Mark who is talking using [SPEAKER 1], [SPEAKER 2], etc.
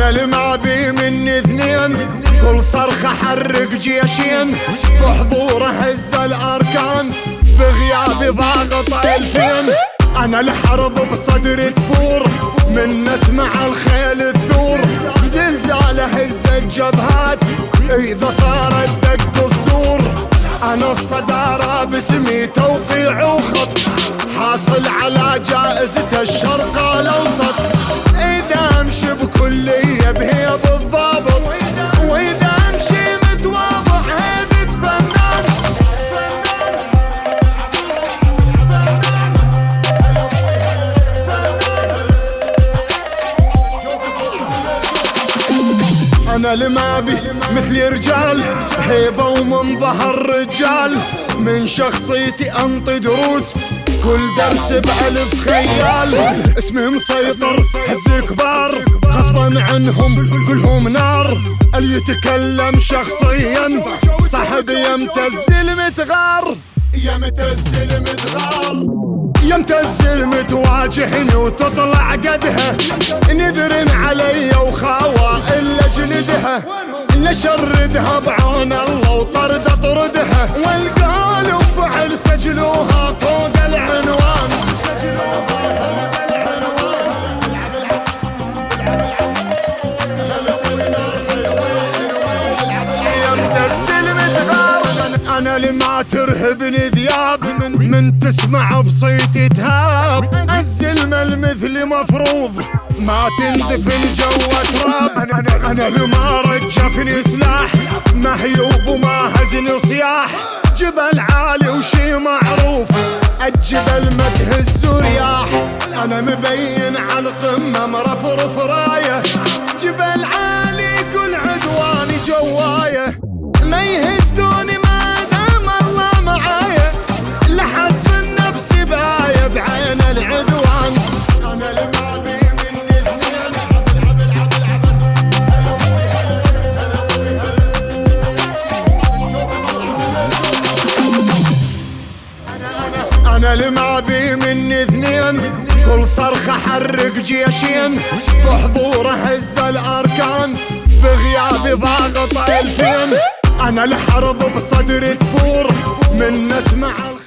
[SPEAKER 1] انا المعبي مني اثنين، كل صرخة حرق جيشين، بحضوره هز الاركان، بغيابي ضاغط 2000. انا الحرب بصدري تفور، من نسمع الخيل الثور، زلزال هز الجبهات، اذا صارت دق صدور. انا الصدارة باسمي توقيع وخط، حاصل على جائزة الشرق الاوسط. اذا امشي بكلية بهي بالضابط، واذا امشي متواضع هيبة فنان. انا المابي مثلي رجال، هيبة ومن ظهر رجال، من شخصيتي انطي دروس، كل درس بألف خيال. اسمي مسيطر هز كبار، غصبا عنهم كلهم نار. اللي يتكلم شخصيا صاحب يمتز المتغار، يمتز المتغار، يمتز المتواجهني وتطلع قدها، نذر علي وخاوى الا جلدها، نشردها بعون الله وطرد اطردها، والقال وفعل سجلوها فوق العنوان. انا لما ترهبني ذياب، من تسمع بصيتي تهاب، الزلمة المثل مفروض ما تندفن جوا تراب. انا لما رجفني سلاح، مهيوب وما هزني صياح، جبل عالي وشي معروف، الجبل ما تهز رياح. انا مبين على القمة مرفرف راية، جبل عالي كل عدواني جوايه، ما يهزوني ما دام الله معايا، لحسن نفسي باية بعين العدوان. انا المعبي مني اثنين، انا المعبي مني اثنين، كل صرخة حرق جيشين، بحضوره هز الاركان، بغيابي ضاغط 2000. انا الحرب بصدري تفور، من نسمع